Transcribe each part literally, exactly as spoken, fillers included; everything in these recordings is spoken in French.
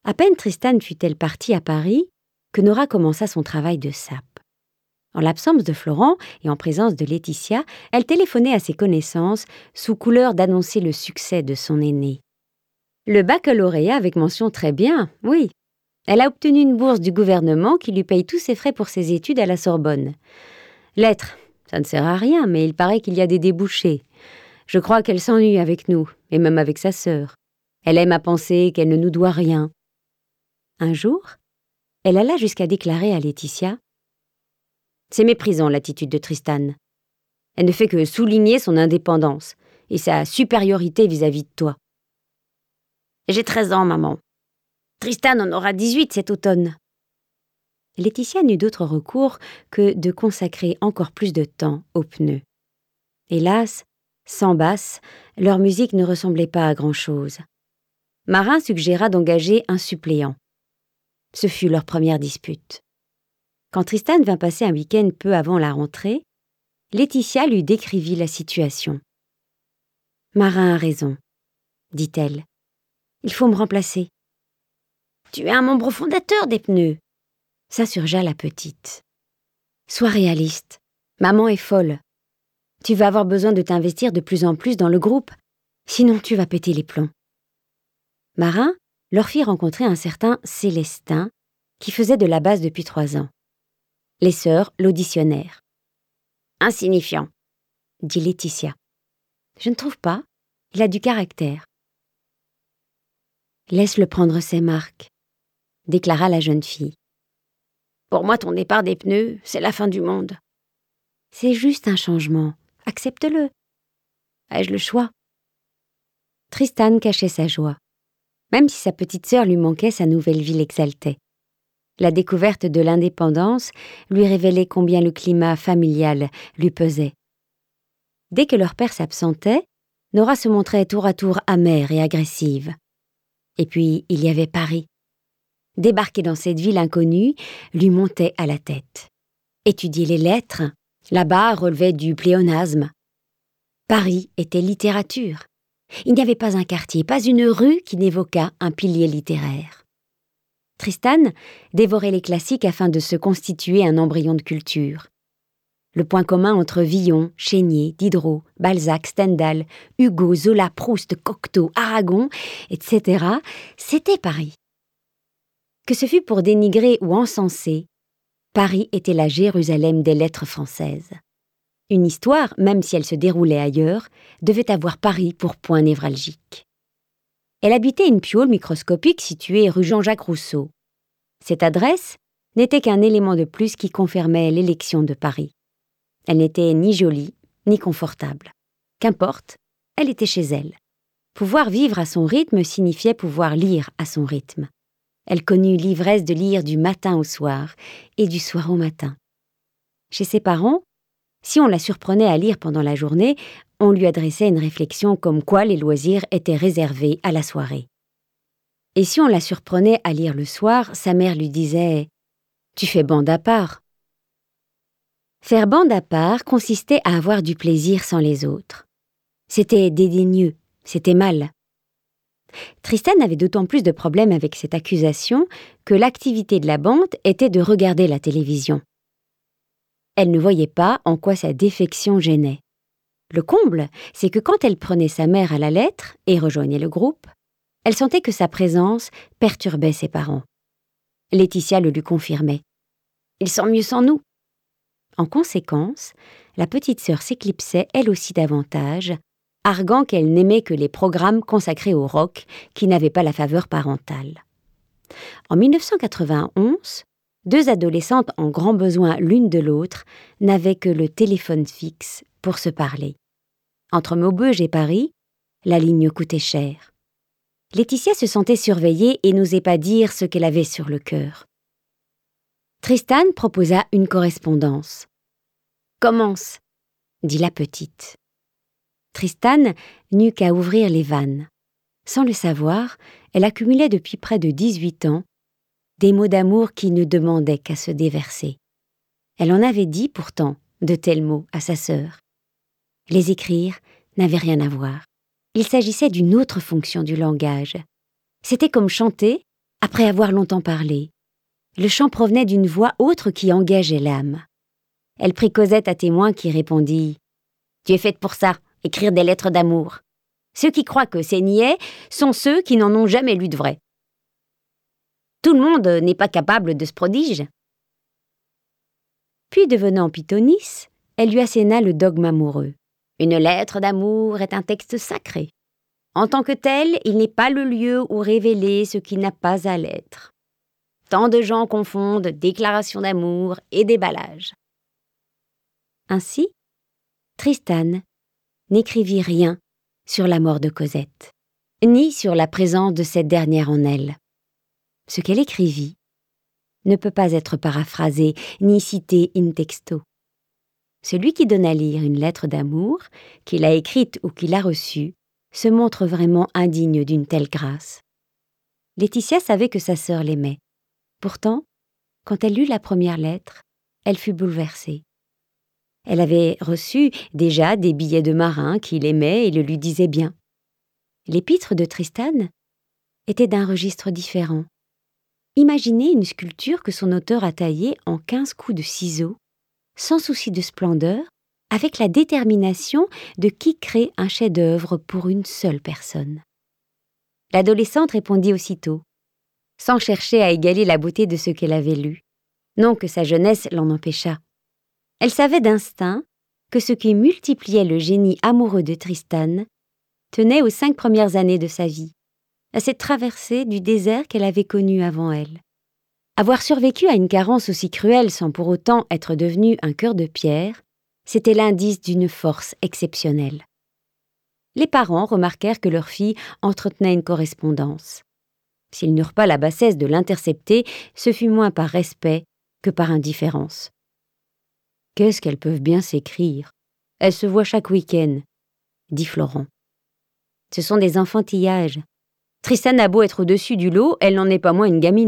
À peine Tristan fut-elle partie à Paris que Nora commença son travail de sape. En l'absence de Florent et en présence de Laetitia, elle téléphonait à ses connaissances sous couleur d'annoncer le succès de son aînée. Le baccalauréat avec mention très bien, oui. Elle a obtenu une bourse du gouvernement qui lui paye tous ses frais pour ses études à la Sorbonne. Lettres, ça ne sert à rien, mais il paraît qu'il y a des débouchés. Je crois qu'elle s'ennuie avec nous, et même avec sa sœur. Elle aime à penser qu'elle ne nous doit rien. Un jour, elle alla jusqu'à déclarer à Laetitia « C'est méprisant l'attitude de Tristan. Elle ne fait que souligner son indépendance et sa supériorité vis-à-vis de toi. » J'ai treize ans, maman. Tristan en aura dix-huit cet automne. Laetitia n'eut d'autre recours que de consacrer encore plus de temps aux pneus. Hélas, sans basse, leur musique ne ressemblait pas à grand-chose. Marin suggéra d'engager un suppléant. Ce fut leur première dispute. Quand Tristan vint passer un week-end peu avant la rentrée, Laetitia lui décrivit la situation. « Marin a raison, dit-elle. Il faut me remplacer. »« Tu es un membre fondateur des pneus, » s'insurgea la petite. « Sois réaliste. Maman est folle. Tu vas avoir besoin de t'investir de plus en plus dans le groupe, sinon tu vas péter les plombs. » Marin leur fit rencontrer un certain Célestin qui faisait de la basse depuis trois ans. Les sœurs l'auditionnèrent. « Insignifiant, » dit Laetitia. « Je ne trouve pas. Il a du caractère. »« Laisse-le prendre ses marques, » déclara la jeune fille. « Pour moi, ton départ des pneus, c'est la fin du monde. »« C'est juste un changement. Accepte-le. » Ai-je le choix ? Tristan cachait sa joie. Même si sa petite sœur lui manquait, sa nouvelle vie l'exaltait. La découverte de l'indépendance lui révélait combien le climat familial lui pesait. Dès que leur père s'absentait, Nora se montrait tour à tour amère et agressive. Et puis, il y avait Paris. Débarquer dans cette ville inconnue lui montait à la tête. Étudier les lettres, là-bas relevait du pléonasme. Paris était littérature. Il n'y avait pas un quartier, pas une rue qui n'évoquât un pilier littéraire. Tristan dévorait les classiques afin de se constituer un embryon de culture. Le point commun entre Villon, Chénier, Diderot, Balzac, Stendhal, Hugo, Zola, Proust, Cocteau, Aragon, et cetera, c'était Paris. Que ce fût pour dénigrer ou encenser, Paris était la Jérusalem des lettres françaises. Une histoire, même si elle se déroulait ailleurs, devait avoir Paris pour point névralgique. Elle habitait une piaule microscopique située rue Jean-Jacques Rousseau. Cette adresse n'était qu'un élément de plus qui confirmait l'élection de Paris. Elle n'était ni jolie, ni confortable. Qu'importe, elle était chez elle. Pouvoir vivre à son rythme signifiait pouvoir lire à son rythme. Elle connut l'ivresse de lire du matin au soir et du soir au matin. Chez ses parents, si on la surprenait à lire pendant la journée, on lui adressait une réflexion comme quoi les loisirs étaient réservés à la soirée. Et si on la surprenait à lire le soir, sa mère lui disait « Tu fais bande à part ». Faire bande à part consistait à avoir du plaisir sans les autres. C'était dédaigneux, c'était mal. Tristan avait d'autant plus de problèmes avec cette accusation que l'activité de la bande était de regarder la télévision. Elle ne voyait pas en quoi sa défection gênait. Le comble, c'est que quand elle prenait sa mère à la lettre et rejoignait le groupe, elle sentait que sa présence perturbait ses parents. Laetitia le lui confirmait. « Ils sont mieux sans nous. » En conséquence, la petite sœur s'éclipsait elle aussi davantage, arguant qu'elle n'aimait que les programmes consacrés au rock qui n'avaient pas la faveur parentale. En mille neuf cent quatre-vingt-onze, deux adolescentes en grand besoin l'une de l'autre n'avaient que le téléphone fixe pour se parler. Entre Maubeuge et Paris, la ligne coûtait cher. Laetitia se sentait surveillée et n'osait pas dire ce qu'elle avait sur le cœur. Tristan proposa une correspondance. « Commence », dit la petite. Tristan n'eut qu'à ouvrir les vannes. Sans le savoir, elle accumulait depuis près de dix-huit ans des mots d'amour qui ne demandaient qu'à se déverser. Elle en avait dit pourtant de tels mots à sa sœur. Les écrire n'avait rien à voir. Il s'agissait d'une autre fonction du langage. C'était comme chanter, Après avoir longtemps parlé, le chant provenait d'une voix autre qui engageait l'âme. Elle prit Cosette à témoin qui répondit « Tu es faite pour ça, écrire des lettres d'amour. Ceux qui croient que c'est niais sont ceux qui n'en ont jamais lu de vrai. Tout le monde n'est pas capable de ce prodige. » Puis, devenant pythonisse, elle lui asséna le dogme amoureux. Une lettre d'amour est un texte sacré. En tant que tel, il n'est pas le lieu où révéler ce qui n'a pas à l'être. Tant de gens confondent déclaration d'amour et déballage. Ainsi, Tristan n'écrivit rien sur la mort de Cosette, ni sur la présence de cette dernière en elle. Ce qu'elle écrivit ne peut pas être paraphrasé ni cité in texto. Celui qui donne à lire une lettre d'amour, qu'il a écrite ou qu'il a reçue, se montre vraiment indigne d'une telle grâce. Laetitia savait que sa sœur l'aimait. Pourtant, quand elle lut la première lettre, elle fut bouleversée. Elle avait reçu déjà des billets de marin qui l'aimaient et le lui disaient bien. L'épître de Tristan était d'un registre différent. Imaginez une sculpture que son auteur a taillée en quinze coups de ciseaux, sans souci de splendeur, avec la détermination de qui crée un chef-d'œuvre pour une seule personne. L'adolescente répondit aussitôt, sans chercher à égaler la beauté de ce qu'elle avait lu. Non que sa jeunesse l'en empêchât. Elle savait d'instinct que ce qui multipliait le génie amoureux de Tristan tenait aux cinq premières années de sa vie, à cette traversée du désert qu'elle avait connue avant elle. Avoir survécu à une carence aussi cruelle sans pour autant être devenue un cœur de pierre, c'était l'indice d'une force exceptionnelle. Les parents remarquèrent que leur fille entretenait une correspondance. S'ils n'eurent pas la bassesse de l'intercepter, ce fut moins par respect que par indifférence. « Qu'est-ce qu'elles peuvent bien s'écrire? Elles se voient chaque week-end, » dit Florent. « Ce sont des enfantillages. Tristan a beau être au-dessus du lot, elle n'en est pas moins une gamine. »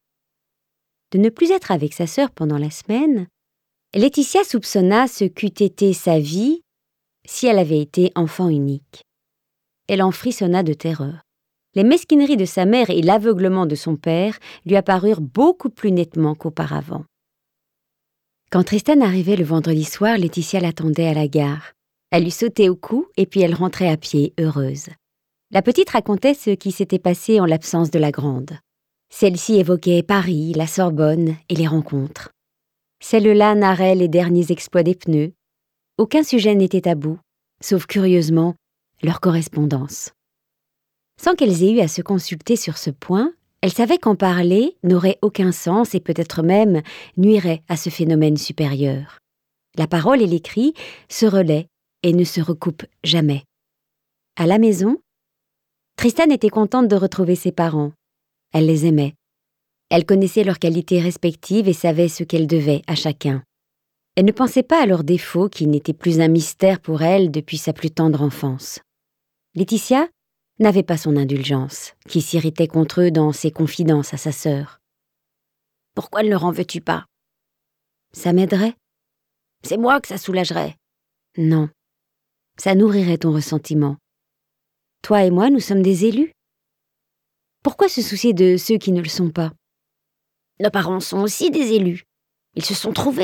De ne plus être avec sa sœur pendant la semaine, Laetitia soupçonna ce qu'eût été sa vie si elle avait été enfant unique. Elle en frissonna de terreur. Les mesquineries de sa mère et l'aveuglement de son père lui apparurent beaucoup plus nettement qu'auparavant. Quand Tristan arrivait le vendredi soir, Laetitia l'attendait à la gare. Elle lui sautait au cou et puis elle rentrait à pied, heureuse. La petite racontait ce qui s'était passé en l'absence de la grande. Celle-ci évoquait Paris, la Sorbonne et les rencontres. Celle-là narrait les derniers exploits des pneus. Aucun sujet n'était tabou, sauf curieusement leur correspondance. Sans qu'elles aient eu à se consulter sur ce point, elles savaient qu'en parler n'aurait aucun sens et peut-être même nuirait à ce phénomène supérieur. La parole et l'écrit se relaient et ne se recoupent jamais. À la maison, Tristan était contente de retrouver ses parents. Elle les aimait. Elle connaissait leurs qualités respectives et savait ce qu'elle devait à chacun. Elle ne pensait pas à leurs défauts qui n'étaient plus un mystère pour elle depuis sa plus tendre enfance. Laetitia n'avait pas son indulgence, qui s'irritait contre eux dans ses confidences à sa sœur. « Pourquoi ne leur en veux-tu pas ?»« Ça m'aiderait. »« C'est moi que ça soulagerait. »« Non. Ça nourrirait ton ressentiment. Toi et moi, nous sommes des élus. Pourquoi se soucier de ceux qui ne le sont pas ? Nos parents sont aussi des élus. Ils se sont trouvés. »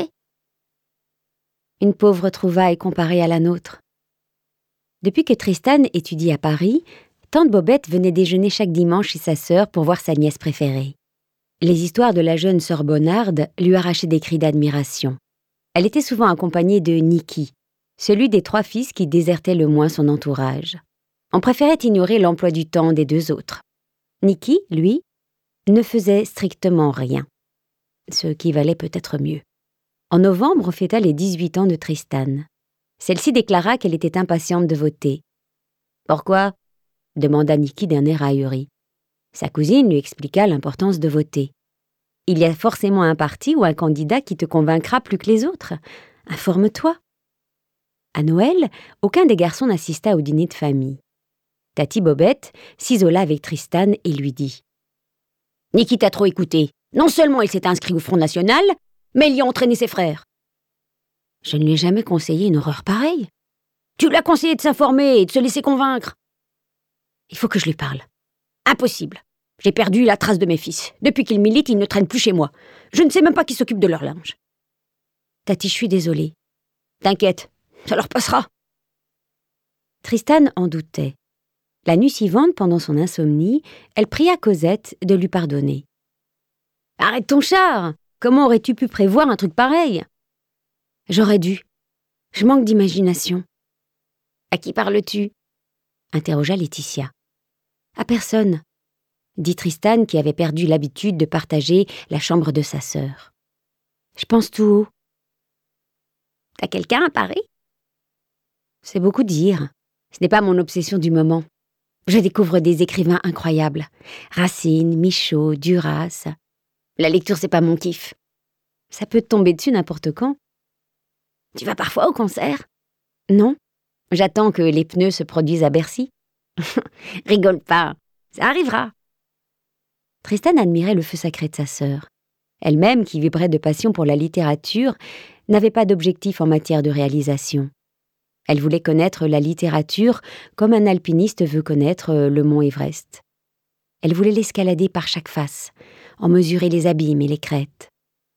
Une pauvre trouvaille comparée à la nôtre. Depuis que Tristan étudie à Paris, tante Bobette venait déjeuner chaque dimanche chez sa sœur pour voir sa nièce préférée. Les histoires de la jeune Sorbonnarde lui arrachaient des cris d'admiration. Elle était souvent accompagnée de Niki, celui des trois fils qui désertait le moins son entourage. On préférait ignorer l'emploi du temps des deux autres. Niki, lui, ne faisait strictement rien, ce qui valait peut-être mieux. En novembre, on fêta les dix-huit ans de Tristan. Celle-ci déclara qu'elle était impatiente de voter. « Pourquoi ?» demanda Niki d'un air ahuri. Sa cousine lui expliqua l'importance de voter. « Il y a forcément un parti ou un candidat qui te convaincra plus que les autres. Informe-toi. » À Noël, aucun des garçons n'assista au dîner de famille. Tati Bobette s'isola avec Tristan et lui dit « Niki t'a trop écouté. Non seulement il s'est inscrit au Front National, mais il y a entraîné ses frères. » « Je ne lui ai jamais conseillé une horreur pareille. »« Tu lui as conseillé de s'informer et de se laisser convaincre. »« Il faut que je lui parle. »« Impossible. J'ai perdu la trace de mes fils. Depuis qu'ils militent, ils ne traînent plus chez moi. Je ne sais même pas qui s'occupe de leur linge. » « Tati, je suis désolée. »« T'inquiète, ça leur passera. » Tristan en doutait. La nuit suivante, pendant son insomnie, elle pria Cosette de lui pardonner. « Arrête ton char! Comment aurais-tu pu prévoir un truc pareil ?»« J'aurais dû. Je manque d'imagination. »« À qui parles-tu » interrogea Laetitia. « À personne, » dit Tristan qui avait perdu l'habitude de partager la chambre de sa sœur. « Je pense tout haut. »« T'as quelqu'un à Paris ?» ?»« C'est beaucoup dire. Ce n'est pas mon obsession du moment. Je découvre des écrivains incroyables. Racine, Michaud, Duras. La lecture, c'est pas mon kiff. Ça peut te tomber dessus n'importe quand. Tu vas parfois au concert ? Non. J'attends que les pneus se produisent à Bercy. Rigole pas. Ça arrivera. Tristan admirait le feu sacré de sa sœur. Elle-même, qui vibrait de passion pour la littérature, n'avait pas d'objectif en matière de réalisation. Elle voulait connaître la littérature comme un alpiniste veut connaître le mont Everest. Elle voulait l'escalader par chaque face, en mesurer les abîmes et les crêtes.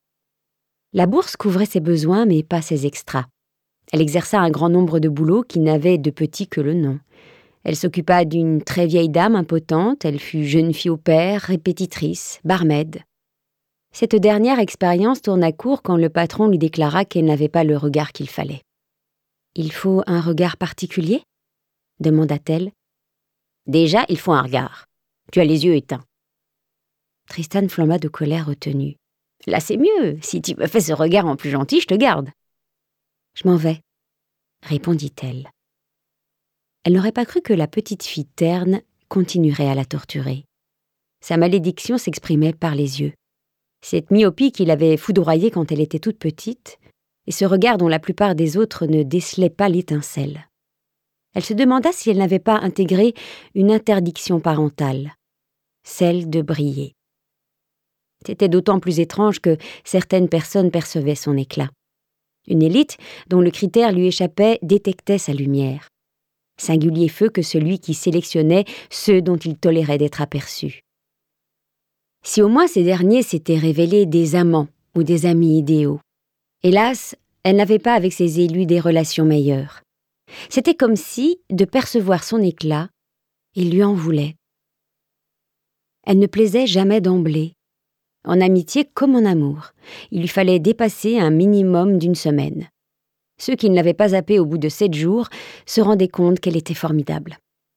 La bourse couvrait ses besoins, mais pas ses extras. Elle exerça un grand nombre de boulots qui n'avaient de petit que le nom. Elle s'occupa d'une très vieille dame impotente, elle fut jeune fille au père, répétitrice, barmaid. Cette dernière expérience tourna court quand le patron lui déclara qu'elle n'avait pas le regard qu'il fallait. « Il faut un regard particulier ?» demanda-t-elle. « Déjà, il faut un regard. Tu as les yeux éteints. » Tristan flamma de colère retenue. « Là, c'est mieux. Si tu me fais ce regard en plus gentil, je te garde. »« Je m'en vais, » répondit-elle. Elle n'aurait pas cru que la petite fille terne continuerait à la torturer. Sa malédiction s'exprimait par les yeux. Cette myopie qui l'avait foudroyée quand elle était toute petite, et ce regard dont la plupart des autres ne décelaient pas l'étincelle. Elle se demanda si elle n'avait pas intégré une interdiction parentale, celle de briller. C'était d'autant plus étrange que certaines personnes percevaient son éclat. Une élite, dont le critère lui échappait, détectait sa lumière. Singulier feu que celui qui sélectionnait ceux dont il tolérait d'être aperçus. Si au moins ces derniers s'étaient révélés des amants ou des amis idéaux. Hélas, elle n'avait pas avec ses élus des relations meilleures. C'était comme si, de percevoir son éclat, il lui en voulait. Elle ne plaisait jamais d'emblée. En amitié comme en amour, il lui fallait dépasser un minimum d'une semaine. Ceux qui ne l'avaient pas zappée au bout de sept jours se rendaient compte qu'elle était formidable.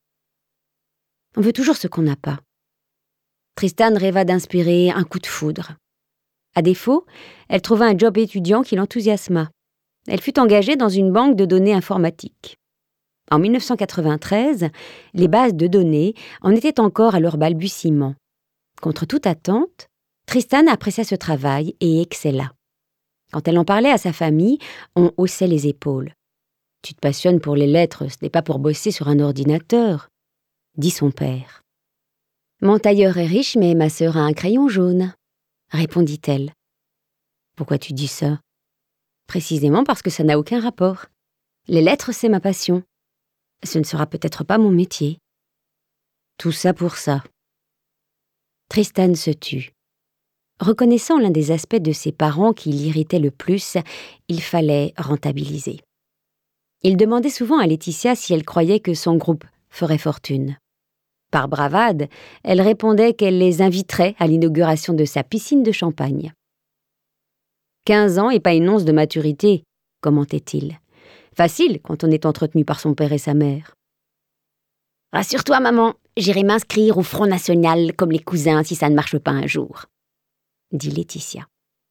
On veut toujours ce qu'on n'a pas. Tristan rêva d'inspirer un coup de foudre. À défaut, elle trouva un job étudiant qui l'enthousiasma. Elle fut engagée dans une banque de données informatiques. En mille neuf cent quatre-vingt-treize, les bases de données en étaient encore à leur balbutiement. Contre toute attente, Tristan apprécia ce travail et excella. Quand elle en parlait à sa famille, on haussait les épaules. « Tu te passionnes pour les lettres, ce n'est pas pour bosser sur un ordinateur », dit son père. « Mon tailleur est riche, mais ma sœur a un crayon jaune », répondit-elle. « Pourquoi tu dis ça ?»« Précisément parce que ça n'a aucun rapport. Les lettres, c'est ma passion. Ce ne sera peut-être pas mon métier. » Tout ça pour ça. Tristan se tut. Reconnaissant l'un des aspects de ses parents qui l'irritait le plus, il fallait rentabiliser. Il demandait souvent à Laetitia si elle croyait que son groupe ferait fortune. Par bravade, elle répondait qu'elle les inviterait à l'inauguration de sa piscine de champagne. « Quinze ans et pas une once de maturité », commentait-il. « Facile quand on est entretenu par son père et sa mère. »« Rassure-toi, maman, j'irai m'inscrire au Front National comme les cousins si ça ne marche pas un jour. » dit Laetitia.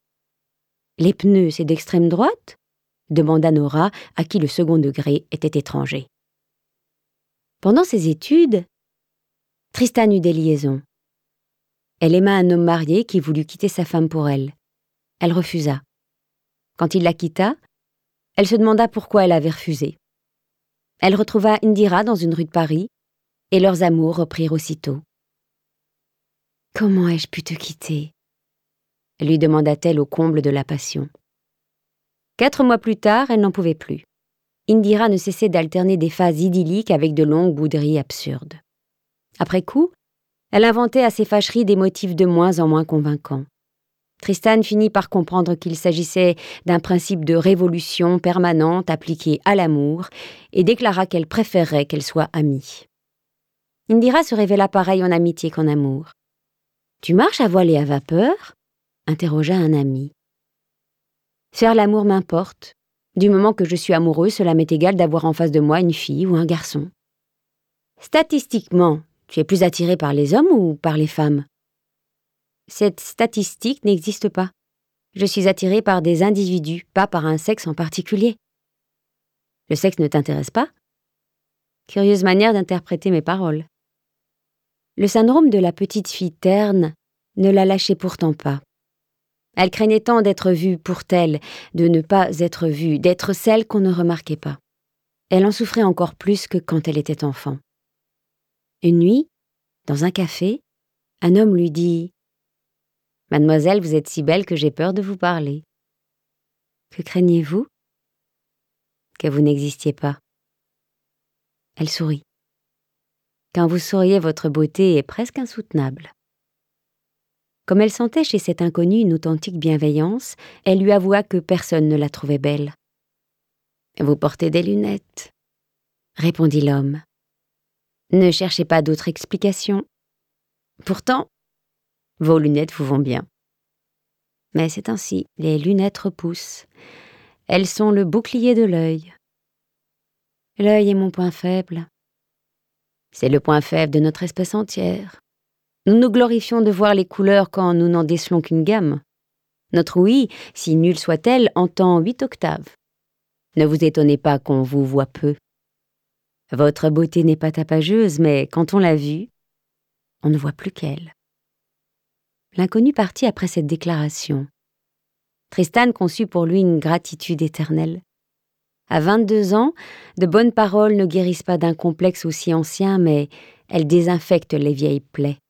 « Les pneus, c'est d'extrême droite ?» demanda Nora, à qui le second degré était étranger. Pendant ses études, Tristan eut des liaisons. Elle aima un homme marié qui voulut quitter sa femme pour elle. Elle refusa. Quand il la quitta, elle se demanda pourquoi elle avait refusé. Elle retrouva Indira dans une rue de Paris, et leurs amours reprirent aussitôt. « Comment ai-je pu te quitter ?» lui demanda-t-elle au comble de la passion. Quatre mois plus tard, elle n'en pouvait plus. Indira ne cessait d'alterner des phases idylliques avec de longues bouderies absurdes. Après coup, Elle inventait à ses fâcheries des motifs de moins en moins convaincants. Tristan finit par comprendre qu'il s'agissait d'un principe de révolution permanente appliqué à l'amour et déclara qu'elle préférerait qu'elle soit amie. Indira se révéla pareille en amitié qu'en amour. « Tu marches à voile et à vapeur ?» interrogea un ami. « Faire l'amour m'importe. Du moment que je suis amoureux, cela m'est égal d'avoir en face de moi une fille ou un garçon. » Statistiquement, tu es plus attiré par les hommes ou par les femmes ? Cette statistique n'existe pas. Je suis attirée par des individus, pas par un sexe en particulier. Le sexe ne t'intéresse pas ? Curieuse manière d'interpréter mes paroles. Le syndrome de la petite fille terne ne la lâchait pourtant pas. Elle craignait tant d'être vue pour telle, de ne pas être vue, d'être celle qu'on ne remarquait pas. Elle en souffrait encore plus que quand elle était enfant. Une nuit, dans un café, un homme lui dit « Mademoiselle, vous êtes si belle que j'ai peur de vous parler. » Que craignez-vous ? Que vous n'existiez pas. Elle sourit. Quand vous souriez, votre beauté est presque insoutenable. Comme elle sentait chez cet inconnu une authentique bienveillance, elle lui avoua que personne ne la trouvait belle. « Vous portez des lunettes, » répondit l'homme. « Ne cherchez pas d'autre explication. Pourtant, vos lunettes vous vont bien. Mais c'est ainsi, les lunettes repoussent. Elles sont le bouclier de l'œil. L'œil est mon point faible. C'est le point faible de notre espèce entière. Nous nous glorifions de voir les couleurs quand nous n'en décelons qu'une gamme. Notre ouïe, si nulle soit-elle, entend huit octaves. Ne vous étonnez pas qu'on vous voie peu. Votre beauté n'est pas tapageuse, mais quand on l'a vue, on ne voit plus qu'elle. » L'inconnu partit après cette déclaration. Tristan conçut pour lui une gratitude éternelle. À vingt-deux ans, de bonnes paroles ne guérissent pas d'un complexe aussi ancien, mais elles désinfectent les vieilles plaies.